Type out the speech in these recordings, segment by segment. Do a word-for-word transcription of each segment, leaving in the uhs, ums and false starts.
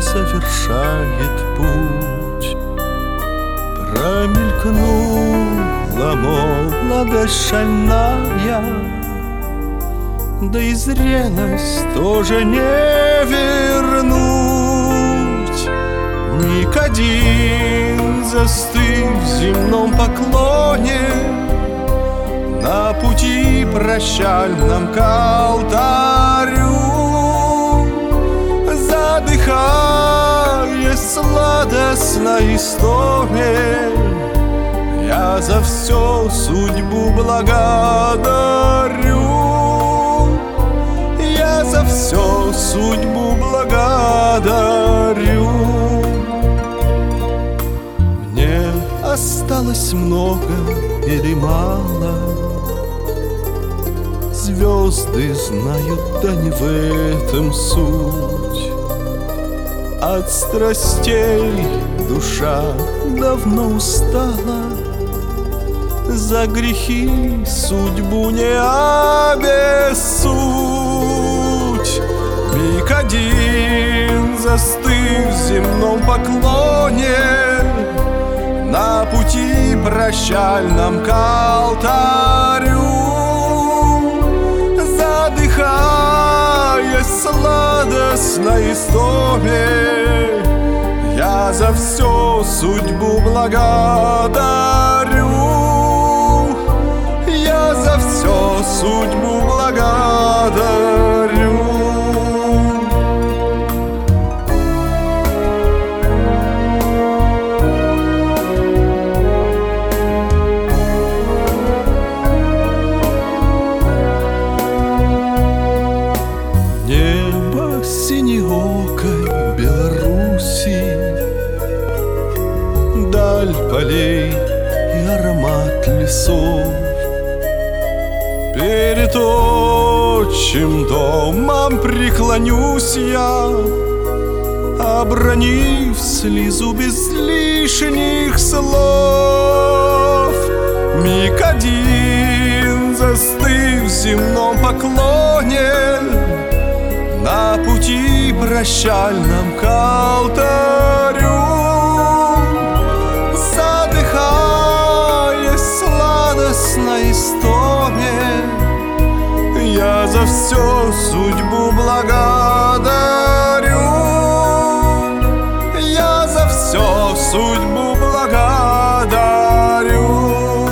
завершает путь. Промелькнула молодость шальная, да и зрелость тоже не вернуть. Миг один застыв в земном поклоне, на пути прощальном к алтарю, задыхаясь сладостной истоме, я за все судьбу благодарю. Я за все судьбу благодарю. Мне осталось много или мало, звезды знают, да не в этом суть. От страстей душа давно устала, за грехи судьбу не обессудь. Миг один застыв в земном поклоне, на пути прощальном к алтарю, задыхаясь сладостной истоме, я за все судьбу благодарю. Я за все судьбу благодарю. Небо синеокой Беларуси, даль полей и аромат лесов. Перед отчим домом преклонюсь я, обронив слезу без лишних слов. Миг один застыв в земном поклоне, на пути прощальном к алтарю, задыхаясь сладостной истоме, я за все судьбу благодарю. Я за все судьбу благодарю.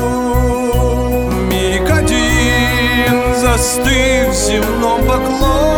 Миг один застыв в земном поклоне,